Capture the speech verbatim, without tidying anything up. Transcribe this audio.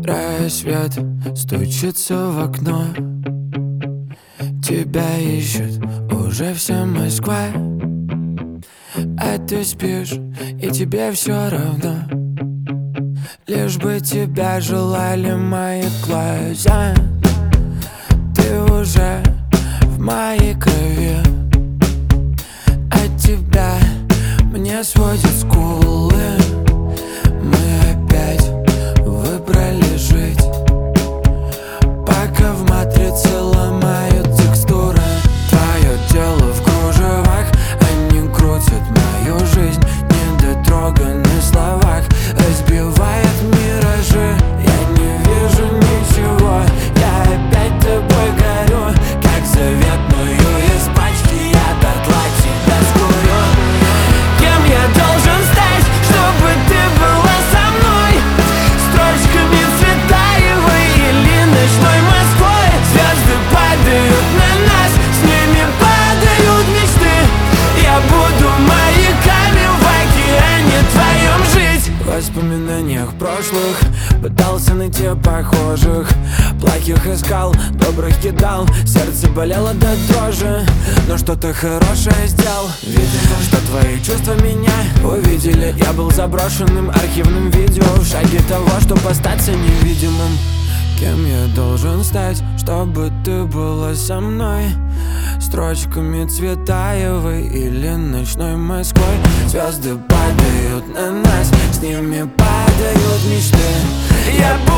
Рассвет стучится в окно, тебя ищет уже вся Москва, а ты спишь, и тебе все равно, лишь бы тебя желали мои глаза. Ты уже в моей крови, от тебя мне сводят скулы. Мы опять выбрали жить, пока в матрице ломают текстуры. Твое тело в кружевах, они крутят мою жизнь, недотроганы в словах, разбивает миражи. Я не вижу ничего, я опять тобой горю, как заветную из пачки я дотла тебя скурю. Кем я должен стать, чтобы ты была со мной? Строчками Цветаевой или ночной Москвой? Звезды падают на нас, с ними падают мечты. Я буду маяками в океане твоем жить. В воспоминаниях прошлых пытался найти похожих, плохих искал, добрых кидал, сердце болело до дрожи, но что-то хорошее сделал. Видимо, что твои чувства меня увидели. Я был заброшенным архивным видео в шаге того, чтобы остаться невидимым. Кем я должен стать, чтобы ты была со мной? Строчками Цветаевой или ночной Москвой? Звезды падают на нас, с ними падают мечты. Я